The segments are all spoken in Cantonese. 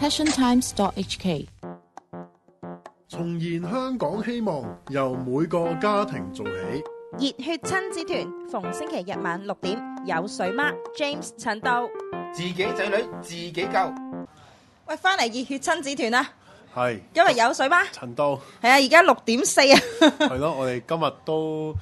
passiontimes.hk。 重燃香港希望，由每個家庭做起。 熱血親子團逢星期日晚6點，有水媽 James 陳道， 自己仔女自己救。 喂，翻嚟熱血親子團啦， 係因為有水媽陳道係啊，而家6點4啊， 係咯，我哋今日都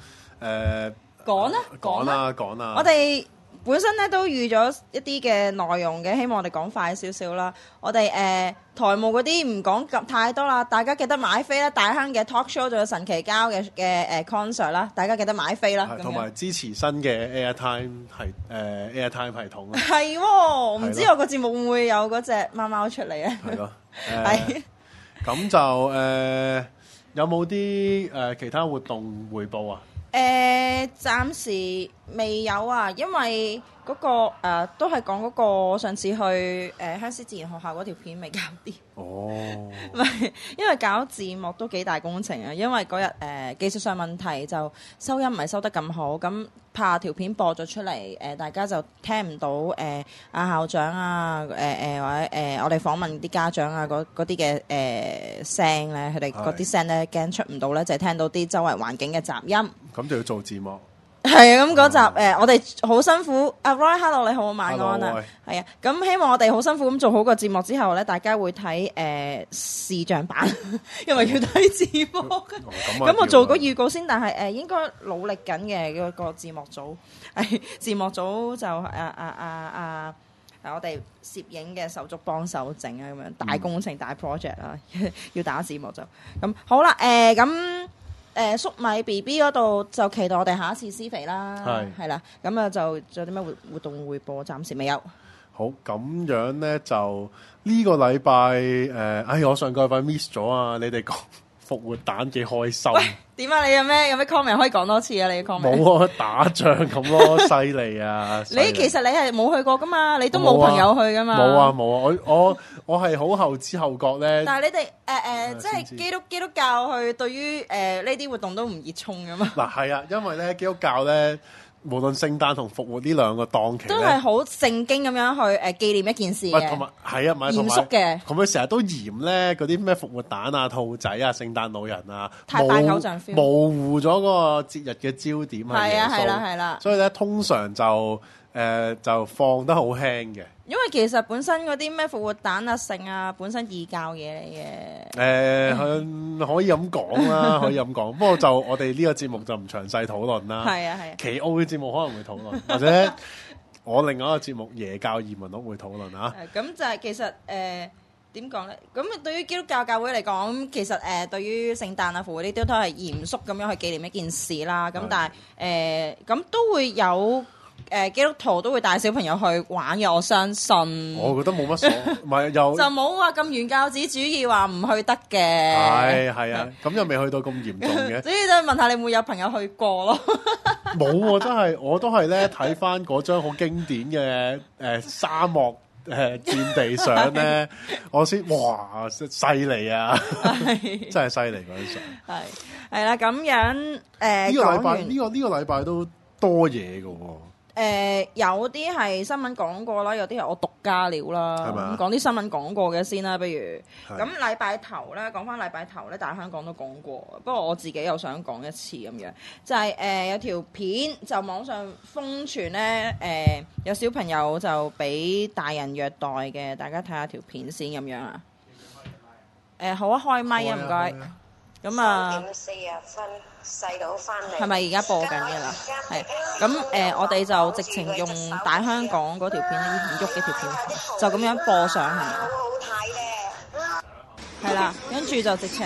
講啦， 我哋本身咧都預咗一啲嘅內容嘅，希望我哋講快少少啦。我哋台務嗰啲唔講咁太多啦，大家記得買飛啦。大亨嘅 talk show 仲有神奇交嘅concert 啦，大家記得買飛啦。 同埋支持新嘅 Airtime 系統啊。 係喎，唔知我個節目會唔會有嗰隻貓貓出嚟啊？ 係咯， 係咁就有冇啲其他活動匯報啊？ 暫時未有啊，因為嗰個都係講嗰個上次去鄉師自然學校嗰條片未搞掂。 哦， 唔係，因為搞字幕都幾大工程啊。因為嗰日技術上問題，就收音唔係收得咁好，咁怕條片播咗出嚟，大家就聽唔到阿校長啊，或者我哋訪問啲家長啊嗰啲嘅聲咧，佢哋嗰啲聲咧驚出唔到咧，就係聽到啲周圍環境嘅雜音。 咁就要做字幕。 係啊，咁嗰集我哋好辛苦。阿 Roy，Hello， 你好，晚安啊。係啊，咁希望我哋好辛苦咁做好個節目之後咧，大家會睇視像版，因為要睇字幕。咁我做個預告先，但係應該努力緊嘅嗰個字幕組。字幕組就我哋攝影嘅手足幫手整啊，咁樣大工程大 project 啦，要打字幕就咁好啦。咁。粟米 BB 嗰度就期待我哋下一次施肥啦，係啦，咁啊就仲有啲咩活動匯報，暫時未有。 好，咁樣咧就呢個禮拜我上個禮拜 miss 咗啊！你哋講復活蛋幾開心？ 喂，點啊？你有咩 comment 可以講多次啊？你嘅 comment 冇啊，打仗咁咯，犀利啊！ 你其實你係冇去過噶嘛？你都冇朋友去噶嘛？ 冇啊，我係好後知後覺咧。 但係你哋即係基督教去對於呢啲活動都唔熱衷噶嘛？ 嗱係啊，因為咧基督教咧，無論聖誕同復活呢兩個檔期都係好正經咁樣去紀念一件事嘅。 同埋係啊，咪嚴肅嘅。 同佢成日都嫌咧嗰啲咩復活蛋啊、兔仔啊、聖誕老人啊， 太扮偶像 feel， 模糊咗嗰個節日嘅焦點係耶穌。 係啦。 所以咧，通常就放得好輕嘅。 因為其實本身嗰啲咩復活蛋啊、聖啊，本身異教嘢嚟嘅。 可以咁講啦，可以咁講。不過就我哋呢個節目就唔詳細討論啦。 係啊。 奇奧嘅節目可能會討論，或者我另外一個節目耶教移民屋會討論啊。 咁就係其實點講咧？咁對於基督教教會嚟講，其實對於聖誕啊、復活呢啲都係嚴肅咁樣去紀念一件事啦。咁但係咁都會有。基督徒都會帶小朋友去玩嘅，我相信。我覺得冇乜所謂，唔係又就冇話咁原教旨主義話唔去得嘅。 係啊，咁又未去到咁嚴重嘅。 所以就問下你會唔會有朋友去過咯？ 冇喎，真係我都係咧睇翻嗰張好經典嘅沙漠戰地相咧，我先哇犀利啊！真係犀利嗰張相。 係啦，咁樣呢個禮拜呢個禮拜都多嘢㗎喎。 有啲係新聞講過啦，有啲係我獨家料啦。咁講啲新聞講過嘅先啦，不如咁禮拜頭咧，講翻禮拜頭咧，大香港都講過。不過我自己又想講一次咁樣，就係有條片就網上瘋傳咧，有小朋友就俾大人虐待嘅，大家睇下條片先咁樣啊。好啊，開咪啊，唔該。咁啊，3點40分細佬翻嚟，係咪而家播緊嘅啦？係咁我哋就直情用大香港嗰條片咧，唔喐嘅條片，就咁樣播上係咪？好好睇咧！係啦，跟住就直情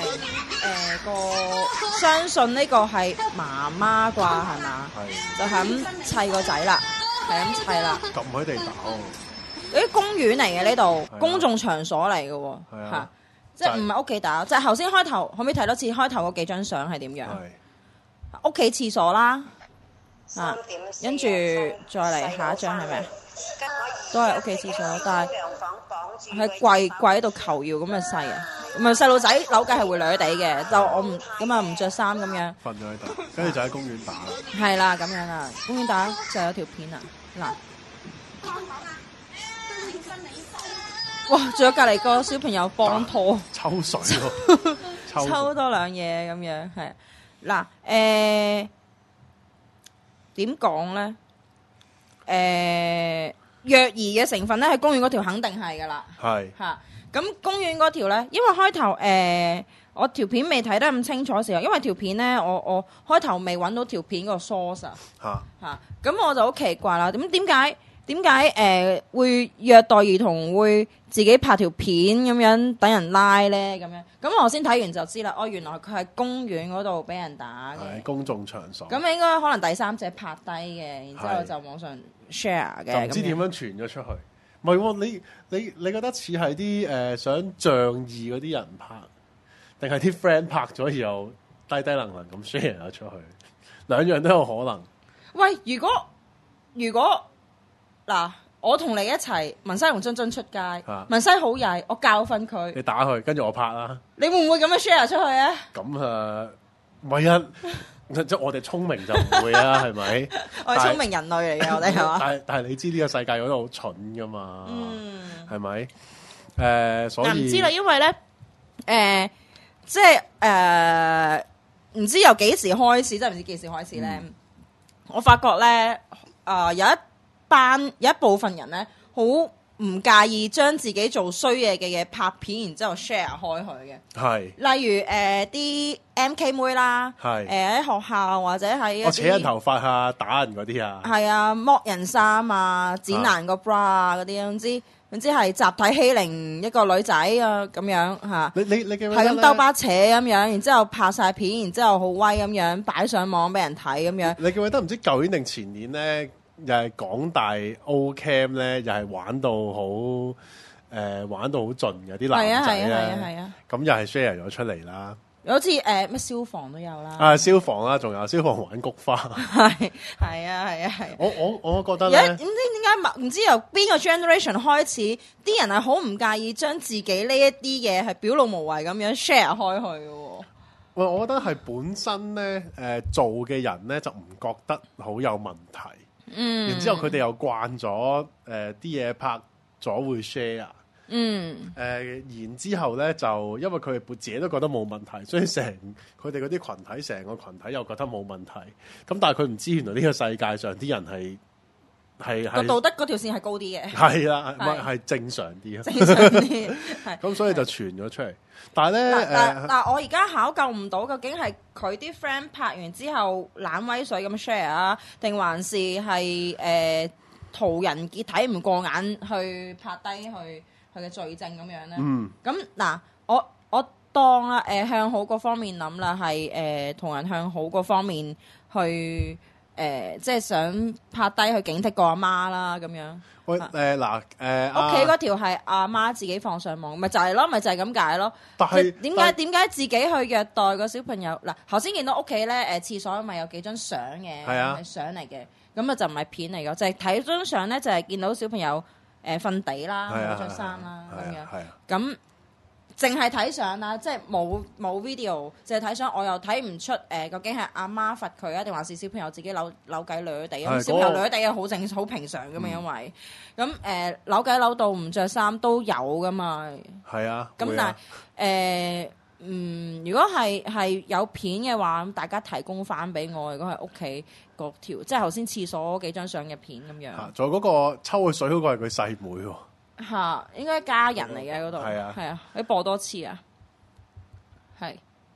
相信呢個係媽媽啩係嘛？係就係咁砌個仔啦，係咁砌啦。 撳喺地打喎！ 啲公園嚟嘅呢度，公眾場所嚟嘅喎，嚇。即係唔係屋企打，就係頭先開頭，可唔可以睇多次開頭嗰幾張相係點樣？屋企廁所啦，跟住再嚟下一張係咪？都係屋企廁所，但係係跪喺度求饒咁嘅勢啊！唔係細路仔扭計係會掠地嘅，就我唔咁啊唔着衫咁樣瞓咗喺度，跟住就喺公園打啦。 係啦，咁樣啦，公園打就有條片啊嗱。 哇！仲有隔離個小朋友幫拖抽水喎， 抽多兩嘢咁樣係嗱點講咧？虐兒嘅成分咧，喺公園嗰條肯定係噶啦， 係嚇。咁公園嗰條咧，因為開頭我條片未睇得咁清楚嘅時候，因為條片咧，我開頭未揾到條片個 source 嚇，咁我就好奇怪啦。點解會虐待兒童會自己拍條片咁樣等人拉咧咁樣？咁我先睇完就知啦。哦，原來佢係公園嗰度俾人打嘅， 公眾場所。 咁應該可能第三者拍低嘅，然之後就網上 share 嘅， 就唔知點樣傳咗出去。唔係喎，你覺得似係啲想仗義嗰啲人拍，定係啲 friend 拍咗然後低能咁 share 咗出去？兩樣都有可能。 喂，如果嗱，我同你一齊，文西同津津出街，文西好曳，我教訓佢， 你打佢，跟住我拍啦。 你會唔會咁樣 share 出去啊？ 咁唔係啊，即係我哋聰明就唔會啊，係咪？ 我係聰明人類嚟嘅，我哋係嘛？ 但係你知呢個世界嗰度好蠢噶嘛？係咪？所以唔知啦，因為咧，即係唔知由幾時開始，真係唔知幾時開始咧。我發覺咧，有一部分人咧，好唔介意將自己做衰嘢嘅嘢拍片，然之後 share 開佢嘅。係，例如啲 MK 妹啦，係喺學校或者喺扯人頭髮啊、打人嗰啲啊， 係啊，剝人衫啊、剪爛個 bra 啊嗰啲，總之係集體欺凌一個女仔啊咁樣嚇。你係咁兜巴扯咁樣，然之後拍晒片，然之後好威咁樣擺上網俾人睇咁樣。 你記唔記得唔知舊年定前年咧？又係港大 O Cam 咧，又係玩到好盡嘅啲男仔咧，咁又係 share 咗出嚟啦。好似咩消防都有啦， 消防啦，仲有消防玩菊花， 係啊。 我覺得咧， 唔知點解唔知由邊個 generation 開始，啲人係好唔介意將自己呢一啲嘢係表露無遺咁樣 share 開去嘅。 喂，我覺得係本身咧，做嘅人咧就唔覺得好有問題。然之後佢哋又慣咗啲嘢拍咗會 share，然之後咧就因為佢哋自己都覺得冇問題，所以佢哋嗰啲群體成個群體又覺得冇問題。咁但係佢唔知原來呢個世界上啲人係個道德嗰條線係高啲嘅， 係啦，係正常啲， 正常啲。咁所以就傳咗出嚟。但係咧嗱，我而家考究唔到究竟係佢啲 friend 拍完之後懶威水咁 share 啊，定還是係途人見睇唔過眼去拍低佢嘅罪證咁樣咧？咁嗱，我當啦向好嗰方面諗啦，係同人向好嗰方面去。即係想拍低去警惕個阿媽啦，咁樣。喂，屋企嗰條係阿媽自己放上網，咪就係咯，咪就係咁解咯。但係點解自己去虐待個小朋友？嗱，頭先見到屋企咧，廁所咪有幾張相嘅，係相嚟嘅，咁啊就唔係片嚟嘅，就係睇張相咧，就係見到小朋友瞓地啦，冇着衫啦，咁樣。咁淨係睇相啦，即係冇 video，淨係睇相，我又睇唔出究竟係阿媽罰佢啊，定還是小朋友自己扭計扭地？咁小朋友扭地係好平常噶嘛，因為咁扭計扭到唔着衫都有噶嘛。係啊。咁但係如果係有片嘅話，咁大家提供翻俾我。如果係屋企嗰條，即係頭先廁所幾張相嘅片咁樣。仲有嗰個抽佢水嗰個係佢細妹喎。嚇，應該家人嚟嘅嗰度，係啊，你播多次啊，係，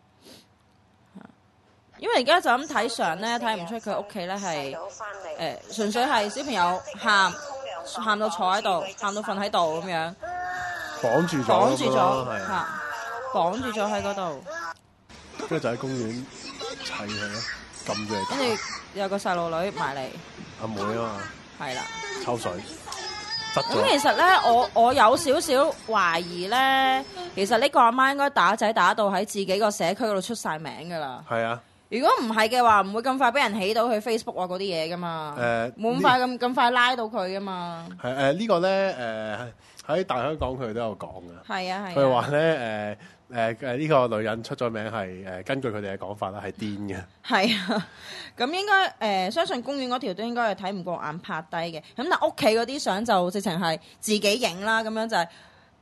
因為而家就咁睇相咧，睇唔出佢屋企咧係純粹係小朋友喊到坐喺度，喊到瞓喺度咁樣，綁住咗嚇，綁住咗喺嗰度，跟住就喺公園砌佢咯，撳住嚟，跟住有個細路女埋嚟，阿妹啊嘛，係啦，抽水。咁其實咧，我有少少懷疑咧，其實呢個阿媽應該打仔打到喺自己個社區嗰度出晒名噶啦。係啊，如果唔係嘅話，唔會咁快俾人起到去 Facebook 啊嗰啲嘢噶嘛。冇咁快咁快拉到佢噶嘛。係呢個咧喺大香港佢哋都有講噶。係啊係。佢話咧呢個女人出咗名係根據佢哋嘅講法啦，係癲嘅。係啊，咁應該相信公園嗰條都應該係睇唔過眼拍低嘅。咁但屋企嗰啲相就直情係自己影啦，咁樣就係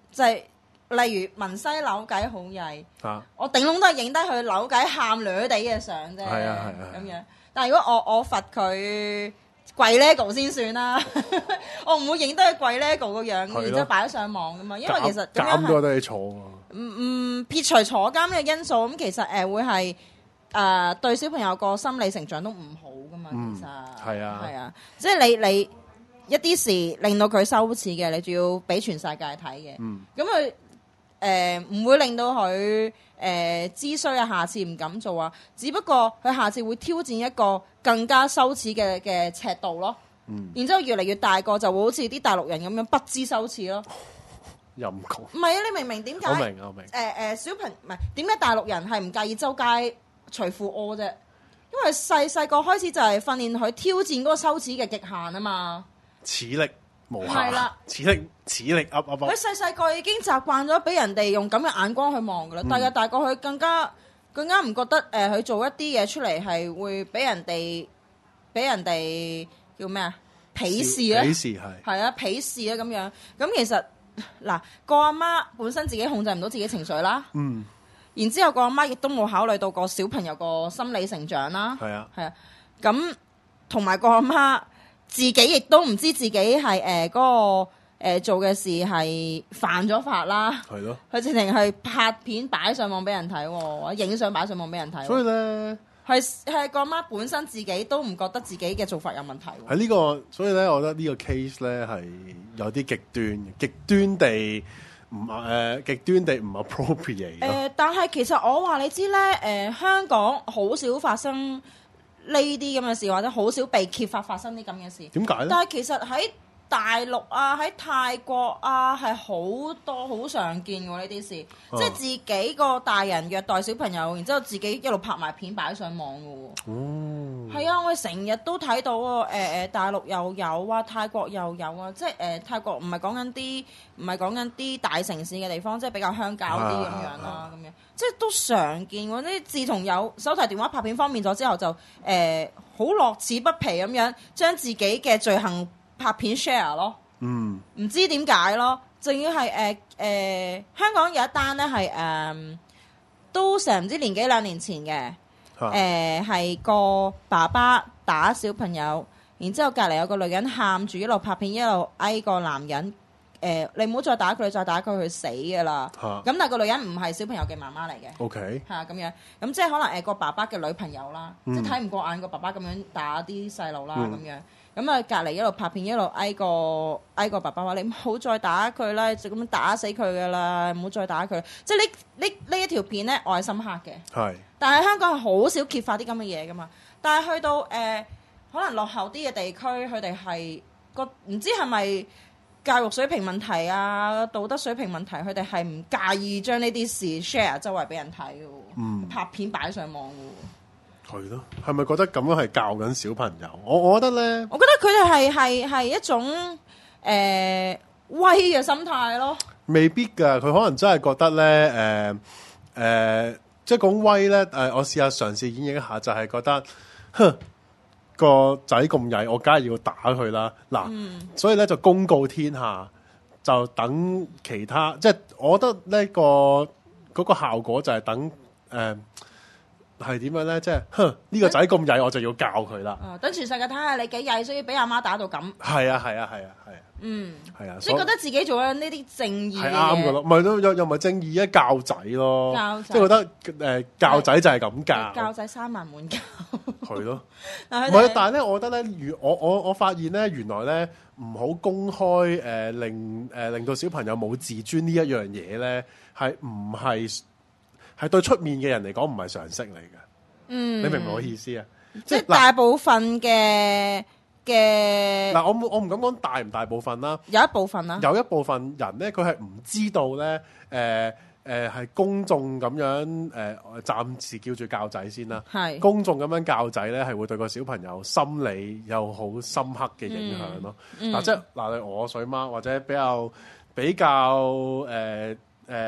就係、例如文西扭計好曳，我頂籠都係影低佢扭計喊女地嘅相啫，咁樣。但係如果我罰佢跪 lego 先算啦，我唔會影低佢跪 lego 個樣，然之後擺咗上網噶嘛。因為其實監都得你坐。 撇除坐監嘅因素，咁其實會係對小朋友個心理成長都唔好噶嘛。其實係啊，即係你一啲事令到佢羞恥嘅，你仲要俾全世界睇嘅。咁佢唔會令到佢知衰啊，下次唔敢做啊。只不過佢下次會挑戰一個更加羞恥嘅尺度咯。然之後越嚟越大個，就會好似啲大陸人咁樣不知羞恥咯。 陰公。唔係啊，你明唔明點解？我明。小朋唔係點解大陸人係唔介意周街除褲屙啫？因為細個開始就係訓練佢挑戰嗰個羞恥嘅極限啊嘛。恥力無限。係啦。恥力噏。佢細個已經習慣咗俾人哋用咁嘅眼光去望噶啦，但係大個佢更加唔覺得佢做一啲嘢出嚟係會俾人哋叫咩啊？鄙視啊！鄙視係啊，鄙視啊咁樣。咁其實嗱，個阿媽本身自己控制唔到自己情緒啦。然之後個阿媽亦都冇考慮到個小朋友個心理成長啦。係啊。咁同埋個阿媽自己亦都唔知自己係嗰個做嘅事係犯咗法啦。係咯。佢直情係拍片擺上網俾人睇，或者影相擺上網俾人睇。所以咧。係個媽本身自己都唔覺得自己嘅做法有問題。喺呢個，所以咧，我覺得呢個 case 咧係有啲極端地唔 appropriate。但係其實我話你知咧，香港好少發生呢啲咁嘅事，或者好少被揭發生啲咁嘅事。點解咧？但係其實喺大陸啊，喺泰國啊，係好多好常見喎呢啲事，即係自己個大人虐待小朋友，然之後自己一路拍埋片擺上網嘅喎。係啊，我哋成日都睇到喎。大陸又有啊，泰國又有啊，即係泰國唔係講緊啲大城市嘅地方，即係比較鄉郊啲咁樣啦，咁樣即係都常見喎。呢自從有手提電話拍片方便咗之後，就好樂此不疲咁樣將自己嘅罪行拍片 share 咯，唔知點解咯，仲要係香港有一單咧係都成唔知年幾兩年前嘅，係個爸爸打小朋友，然之後隔離有個女人喊住一路拍片一路嗌個男人，你唔好再打佢，你再打佢佢死㗎啦。咁但係個女人唔係小朋友嘅媽媽嚟嘅。OK，係咁樣，咁即係可能個爸爸嘅女朋友啦，即係睇唔過眼個爸爸咁樣打啲細路啦咁樣。咁啊，隔離一路拍片一路嗌個爸爸話：你唔好再打佢啦，就咁樣打死佢噶啦，唔好再打佢。即係呢一條片咧，我係深刻嘅。係。但係香港係好少揭發啲咁嘅嘢噶嘛。但係去到可能落後啲嘅地區，佢哋係唔知係咪教育水平問題啊、道德水平問題，佢哋係唔介意將呢啲事 share 周圍俾人睇嘅，拍片擺上網嘅。係咯，係咪覺得咁樣係教緊小朋友？我覺得咧，我覺得佢哋係一種威嘅心態咯。未必㗎，佢可能真係覺得咧即係講威咧我試下嘗試演繹一下，就係覺得，個仔咁曳，我梗係要打佢啦。嗱，所以咧就公告天下，就等其他，即係我覺得呢嗰個效果就係等係點樣咧？即係，呢個仔咁曳，我就要教佢啦。等全世界睇下你幾曳，所以俾阿媽打到咁。係啊。係啊。即係覺得自己做緊呢啲正義嘅嘢。係啱噶咯，唔係又唔係正義啊？教仔咯，即係覺得教仔就係咁教。教仔3萬滿教。係咯。唔係，但係咧，我覺得咧，我發現咧，原來咧唔好公開令到小朋友冇自尊呢一樣嘢咧，係唔係？係對出面嘅人嚟講唔係常識嚟嘅，你明唔明我意思啊？即係大部分嘅嗱，我唔敢講大唔大部分啦，有一部分啦，有一部分人咧，佢係唔知道咧，係公眾咁樣暫時叫做教仔先啦，係公眾咁樣教仔咧，係會對個小朋友心理有好深刻嘅影響咯。嗱，即係嗱，我水媽或者比較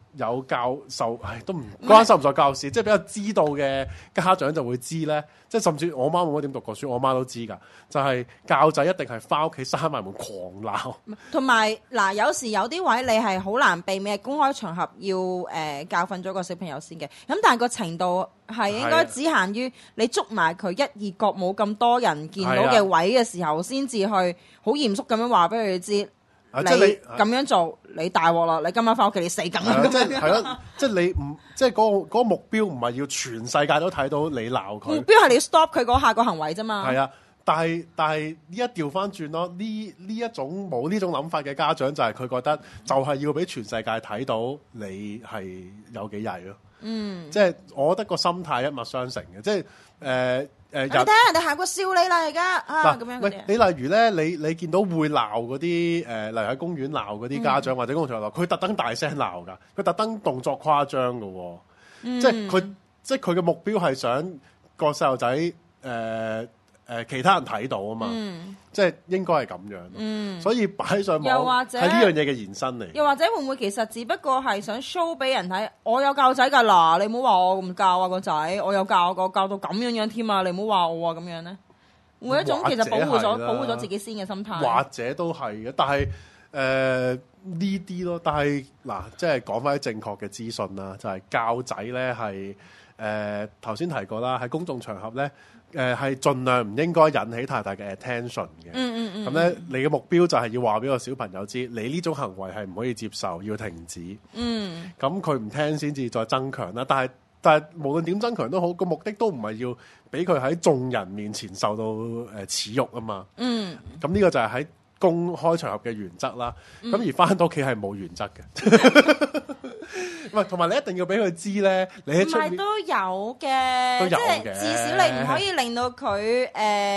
有教授，都唔關受唔受教事，即係比較知道嘅家長就會知咧。即係甚至我媽冇乜點讀過書，我媽都知㗎。就係教仔一定係翻屋企閂埋門狂鬧。 同埋嗱，有時有啲位你係好難避免，係公開場合要教訓咗個小朋友先嘅。咁但係個程度係應該只限於你捉埋佢一二角冇咁多人見到嘅位嘅時候，先至去好嚴肅咁樣話俾佢知。你咁樣做，你大鑊啦！你今晚翻屋企你死梗啦！ 即係咯，即係你唔即係嗰個目標唔係要全世界都睇到你鬧佢。目標係你要 stop 佢嗰下個行為啫嘛。 係啊，但係依家調翻轉咯，呢一種冇呢種諗法嘅家長就係佢覺得就係要俾全世界睇到你係有幾曳咯。即係我覺得個心態一脈相承嘅，即係你睇下人哋行過笑你啦，而家咁樣嗰啲。 你例如咧，你見到會鬧嗰啲例如喺公園鬧嗰啲家長或者公眾場合，佢特登大聲鬧㗎，佢特登動作誇張㗎喎，即係佢嘅目標係想個細路仔其他人睇到啊嘛，即係應該係咁樣，所以擺上網係呢樣嘢嘅延伸嚟。 又或者會唔會其實只不過係想 show 俾人睇，我有教仔㗎嗱，你唔好話我咁教啊個仔，我有教過教到咁樣添啊，你唔好話我啊咁樣咧，每一種其實保護咗自己先嘅心態， 或者都係嘅，但係呢啲咯，但係嗱，即係講翻啲正確嘅資訊啦，就係教仔咧係頭先提過啦，喺公眾場合咧。係盡量唔應該引起太大嘅 attention 嘅。咁咧，你嘅目標就係要話俾個小朋友知，你呢種行為係唔可以接受，要停止。咁佢唔聽先至再增強啦。但係無論點增強都好，個目的都唔係要俾佢喺眾人面前受到恥辱啊嘛。咁呢個就係喺公開場合嘅原則啦。咁而翻到屋企係冇原則嘅。唔係，同埋你一定要俾佢知咧，你喺出面都有嘅，即係至少你唔可以令到佢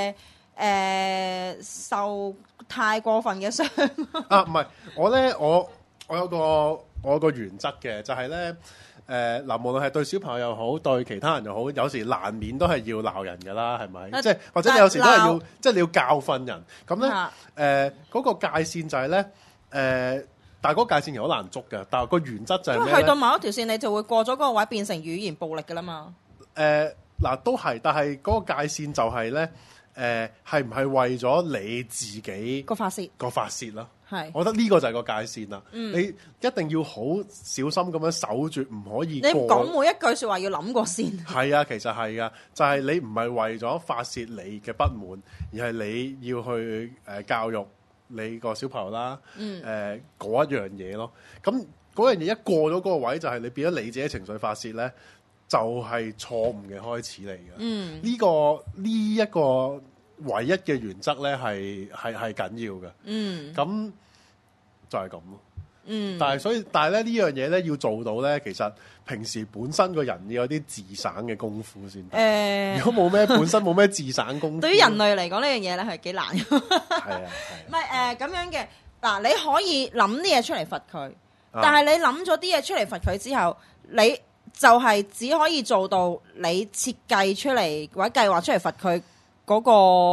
受太過分嘅傷。 唔係，我有個原則嘅，就係咧嗱，無論係對小朋友又好，對其他人又好，有時難免都係要鬧人㗎啦，係咪？即係或者你有時都係要，即係你要教訓人。咁咧嗰個界線就係咧但係嗰個界線又好難捉嘅，但係個原則就係咩咧？ 去到某一條線，你就會過咗嗰個位，變成語言暴力㗎啦嘛。 嗱都係，但係嗰個界線就係咧，係唔係為咗你自己個發泄咯？係，我覺得呢個就係個界線啦。你一定要好小心咁樣守住，唔可以過。你講每一句説話要諗過先。係啊，其實係噶，就係你唔係為咗發泄你嘅不滿，而係你要去教育你個小朋友啦，嗰一樣嘢咯。咁嗰樣嘢一過咗嗰個位，就係你變咗你自己情緒發泄咧，就係錯誤嘅開始嚟嘅。呢一個唯一嘅原則咧係緊要嘅。咁就係咁咯。但係咧呢樣嘢咧要做到咧，其實平時本身個人要有啲自省嘅功夫先。如果本身冇咩自省功夫， 對於人類嚟講呢樣嘢咧係幾難。 係啊， 唔係咁樣嘅嗱，你可以諗啲嘢出嚟罰佢，但係你諗咗啲嘢出嚟罰佢之後，你就係只可以做到你設計出嚟或者計劃出嚟罰佢嗰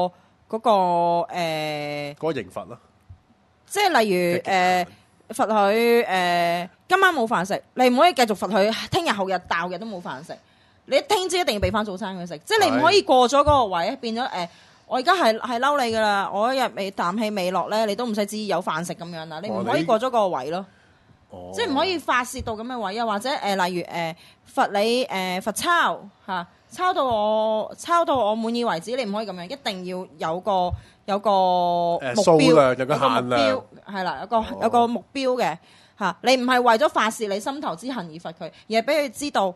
個刑罰咯。 即係例如罰佢今晚冇飯食，你唔可以繼續罰佢聽日後日大後日都冇飯食。你聽朝一定要俾翻早餐佢食，即係你唔可以過咗嗰個位，變咗我而家係嬲你噶啦，我一日未啖氣未落咧，你都唔使知有飯食咁樣啦。你唔可以過咗嗰個位咯。即係唔可以發泄到咁嘅位啊，或者例如罰你罰抄嚇，抄到我滿意為止，你唔可以咁樣，一定要有個目標， 數量有個限量， 係啦，有個目標嘅嚇。你唔係為咗發泄你心頭之恨而罰佢，而係俾佢知道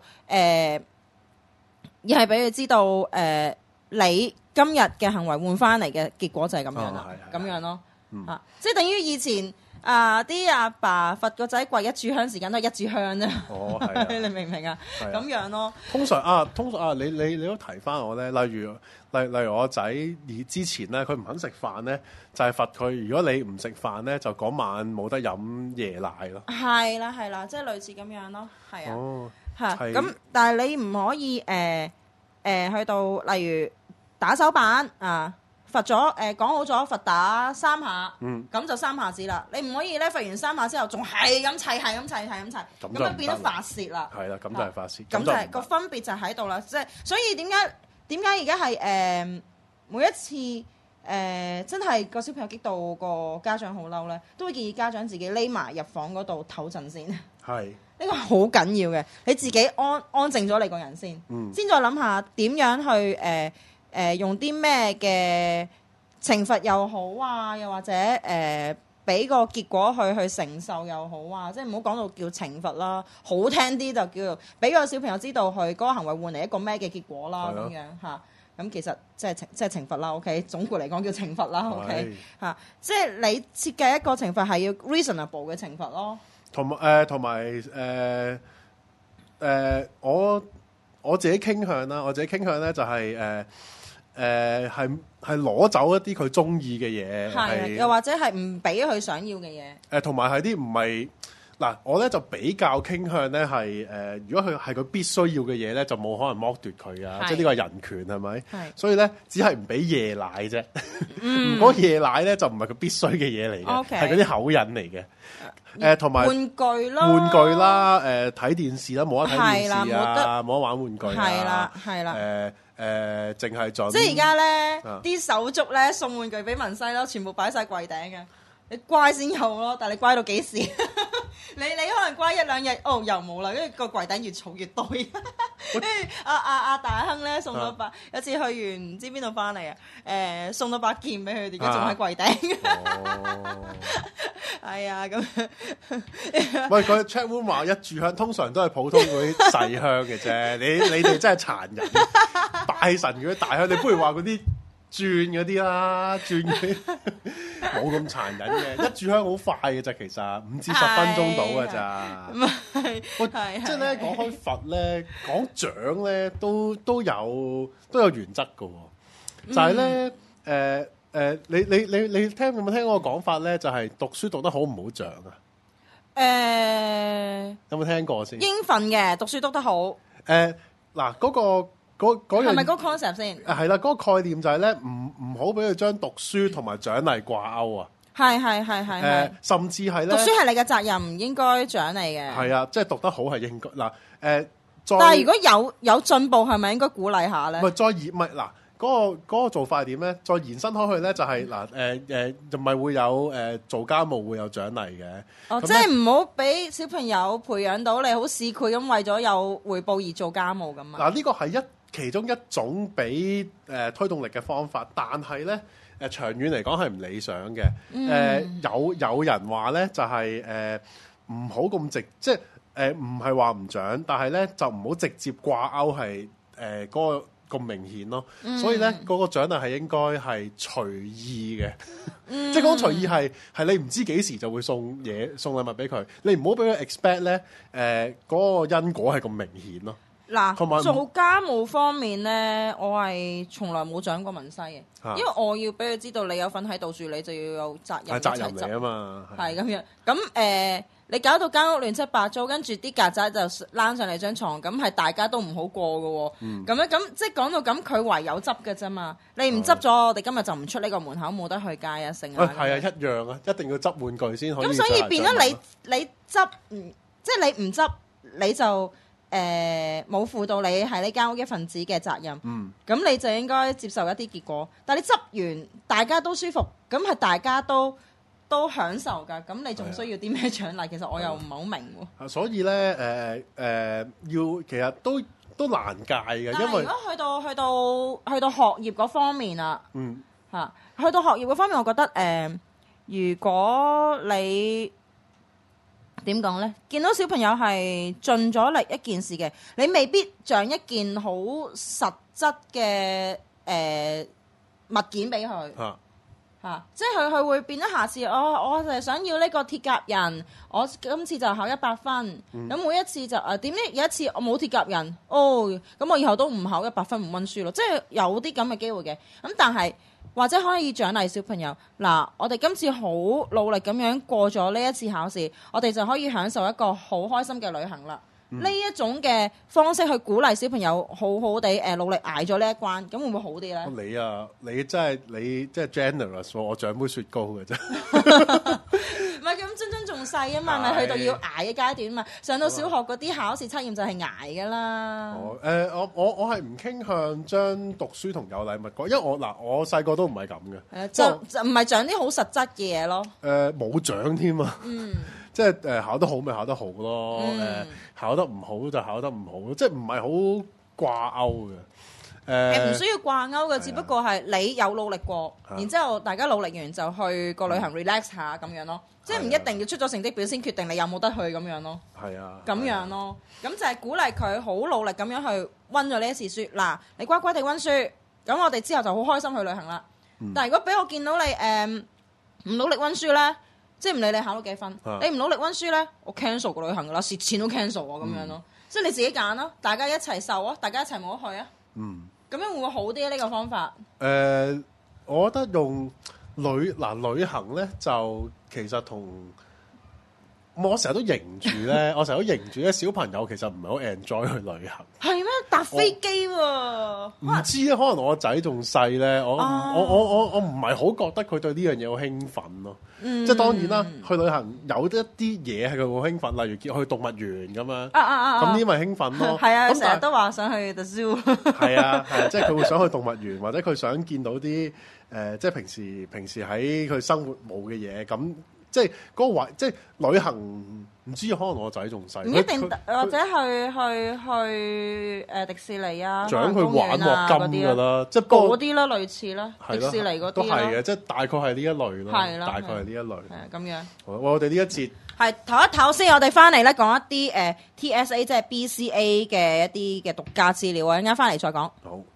你今日嘅行為換翻嚟嘅結果就係咁樣啦，咁樣咯嚇，即係等於以前。啲阿爸罰個仔跪一炷香時間都係一炷香啫。你明唔明啊？咁樣咯。通常你都提翻我咧，例如我仔之前咧，佢唔肯食飯咧，就係罰佢。如果你唔食飯咧，就嗰晚冇得飲夜奶咯。係啦，即係類似咁樣咯。係啊，咁但係你唔可以去到例如打手板啊。 罰咗講好咗罰打3下， 嗯， 咁就3下子啦。你唔可以咧罰完3下之後仲係咁砌，咁就變咗發泄啦。 係啦，咁就係發泄。 咁就係個分別就喺度啦。即係所以點解而家係每一次真係個小朋友激到個家長好嬲咧，都會建議家長自己匿埋入房嗰度唞陣先。 係呢個好緊要嘅，你自己安靜咗你個人先，先再諗下點樣去用啲咩嘅懲罰又好啊，又或者俾個結果去承受又好啊，即係唔好講到叫懲罰啦，好聽啲就叫做俾個小朋友知道佢嗰個行為換嚟一個咩嘅結果啦，咁樣嚇。咁其實即係懲罰啦 ，OK。總括嚟講叫懲罰啦，OK 嚇。即係你設計一個懲罰係要 reasonable 嘅懲罰咯。 同埋我自己傾向啦，我自己傾向咧就係係攞走一啲佢中意嘅嘢，係又或者係唔俾佢想要嘅嘢。 同埋係啲唔係嗱，我咧就比較傾向咧係如果佢係佢必須要嘅嘢咧，就冇可能剝奪佢噶，即係呢個係人權係咪？係。所以咧，只係唔俾夜奶啫。如果夜奶咧就唔係佢必須嘅嘢嚟嘅，係嗰啲口癮嚟嘅。同埋玩具啦，睇電視啦，冇得睇電視啊，冇得玩玩具啊， 係啦。 淨係做。 即係而家咧，啲手足咧送玩具俾文西咯，全部擺晒櫃頂嘅。你乖先有咯，但係你乖到幾時？你可能乖1、2日，又冇啦，跟住個櫃頂越儲越多。跟住阿大亨咧送咗把，有次去完唔知邊度翻嚟啊，送咗把劍俾佢，而家仲喺櫃頂。係啊，咁。 喂，個 chat room 話一炷香通常都係普通嗰啲細香嘅啫，你哋真係殘忍，拜神嗰啲大香，你不如話嗰啲。轉嗰啲啦，轉嗰啲冇咁殘忍嘅，一炷香好快嘅咋，其實5至10分鐘到嘅咋。即係咧講開罰咧，講獎咧都有原則嘅喎。就係咧你有冇聽過個講法咧？就係讀書讀得好唔好獎啊？有冇聽過先？ 應份嘅，讀書讀得好。 嗱嗰個。係咪嗰個 concept 先？ 係啦，嗰個概念就係咧，唔好俾佢將讀書同埋獎勵掛鈎啊！ 係甚至係咧， 讀書係你嘅責任，唔應該獎勵嘅。 係啊，即係讀得好係應該嗱但係如果有進步，係咪應該鼓勵下咧？ 唔係嗱，嗰個做法係點咧？再延伸開去咧，就係就咪會有做家務會有獎勵嘅。 即係唔好俾小朋友培養到你好市儈咁，為咗有回報而做家務咁啊！ 嗱，呢個係其中一種俾推動力嘅方法，但係咧長遠嚟講係唔理想嘅。有人話咧就係唔好咁即係唔係話唔獎，但係咧就唔好直接掛鈎係嗰個咁明顯咯。所以咧嗰個獎勵係應該係隨意嘅，即係講隨意係你唔知幾時就會送禮物俾佢，你唔好俾佢 expect 咧嗰個因果係咁明顯咯。 嗱，做家務方面咧，我係從來冇獎過文西嘅，因為我要俾佢知道你有份喺度住，你就要有責任。 係責任嚟啊嘛， 係咁樣。咁你搞到間屋亂七八糟，跟住啲曱甴就躝上嚟張床，咁係大家都唔好過嘅喎。咁樣咁即係講到咁，佢唯有執嘅啫嘛。你唔執咗，我哋今日就唔出呢個門口，冇得去街啊，成啊。 係啊，一樣啊，一定要執玩具先可以。 咁所以變咗你執，即係你唔執，你就。冇負到你係呢間屋一份子嘅責任，咁你就應該接受一啲結果。但係你執完，大家都舒服，咁係大家都享受㗎。咁你仲需要啲咩獎勵？其實我又唔係好明喎。所以咧，其實都難戒嘅，因為如果去到學業嗰方面啊，去到學業嗰方面，我覺得如果你點講呢？見到小朋友係盡咗力一件事嘅，你未必像一件好實質嘅物件俾佢即係佢會變咗下次，我就係想要呢個鐵甲人，我今次就考100分。咁每一次就點呢？有一次我冇鐵甲人，咁我以後都唔考100分，唔溫書咯。即係有啲咁嘅機會嘅。咁但係或者可以獎勵小朋友。嗱，我哋今次好努力咁樣過咗呢一次考試，我哋就可以享受一個好開心嘅旅行啦。 呢一種嘅方式去鼓勵小朋友好好地努力捱咗呢一關，咁會唔會好啲咧？ 你真係 generous 喎，我獎杯雪糕嘅啫。 唔係咁，尊仲細啊嘛，咪去到要捱嘅階段啊嘛。上到小學嗰啲考試測驗就係捱噶啦。 我係唔傾向將讀書同有禮物講，因為我細個都唔係咁嘅。 就唔係獎啲好實質嘅嘢咯。 冇獎添啊。即係考得好咪考得好咯，考得唔好就考得唔好，即係唔係好掛鈎嘅。 唔需要掛鈎嘅，只不過係你有努力過，然之後大家努力完就去個旅行 relax 下咁樣咯。即係唔一定要出咗成績表先決定你有冇得去咁樣咯。係啊，咁樣咯，咁就係鼓勵佢好努力咁樣去温咗呢一次書。嗱，你乖乖地温書，咁我哋之後就好開心去旅行啦。但係如果俾我見到你唔努力温書咧，即係唔理你考到幾分，你唔努力温書咧，我 cancel 個旅行噶啦，蝕錢都 cancel 啊咁樣咯。即係你自己揀咯，大家一齊受啊，大家一齊冇得去啊。咁樣會唔會好啲呢個方法？ 我覺得用旅行咧，就其實同我成日都認住咧，我成日都認住咧，小朋友其實唔係好 enjoy 去旅行。係咩？搭飛機喎？唔知啊，可能我個仔仲細咧，我唔係好覺得佢對呢樣嘢好興奮咯。即係當然啦，去旅行有一啲嘢係佢好興奮，例如叫去動物園咁樣。咁呢咪興奮咯。係啊，成日都話想去 the zoo。係啊，即係佢會想去動物園，或者佢想見到啲即係平時喺佢生活冇嘅嘢咁。即係嗰個位，即係旅行，唔知可能我仔仲細，唔一定，或者去迪士尼啊，獎佢玩鑊金㗎啦，即係嗰啲啦，類似啦，迪士尼嗰啲都係嘅，即係大概係呢一類咯，大概係呢一類，係咁樣。好，我哋呢一節係唞一唞先，我哋翻嚟咧講一啲TSA 即係 BCA 嘅一啲嘅獨家資料啊，陣間翻嚟再講。好。